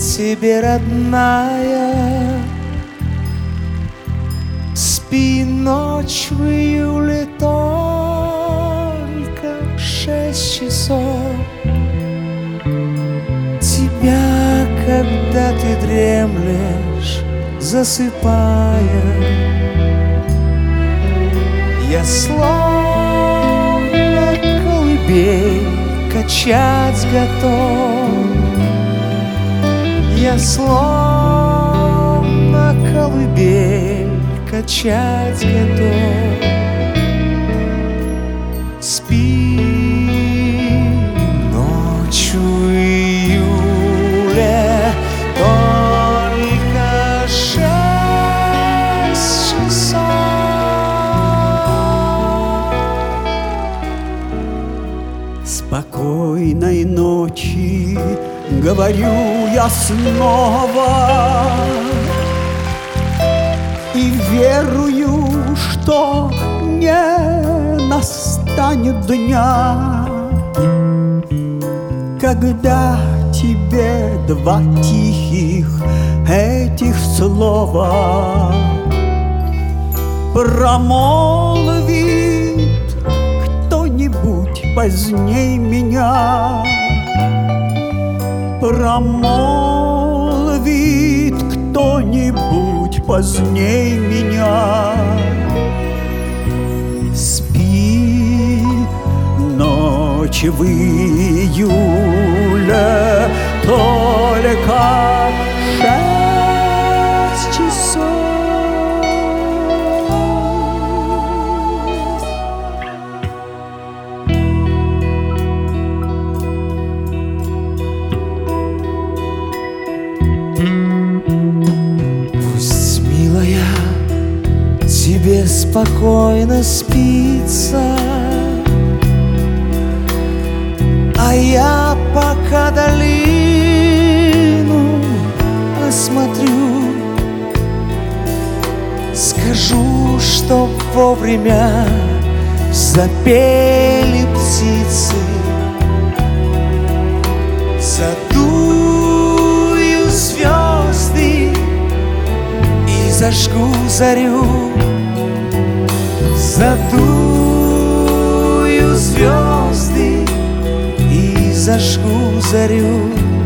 тебе, родная. Спи ночь в июле, только 6 часов. Тебя, когда ты дремлешь, засыпая, я словно колыбель качать готов. Я словно колыбель качать готов. Спи ночью июля, только 6 часов. Спокойной ночи, говорю я снова, и верую, что не настанет дня, когда тебе два тихих этих слова промолвит кто-нибудь поздней меня. Промолвит кто-нибудь поздней меня. Спи ночь в июле, только 6 часов. Тебе спокойно спится, а я пока долину осмотрю. Скажу, что вовремя запели птицы, задую звезды и зажгу зарю. Задую звезды и зажгу зарю.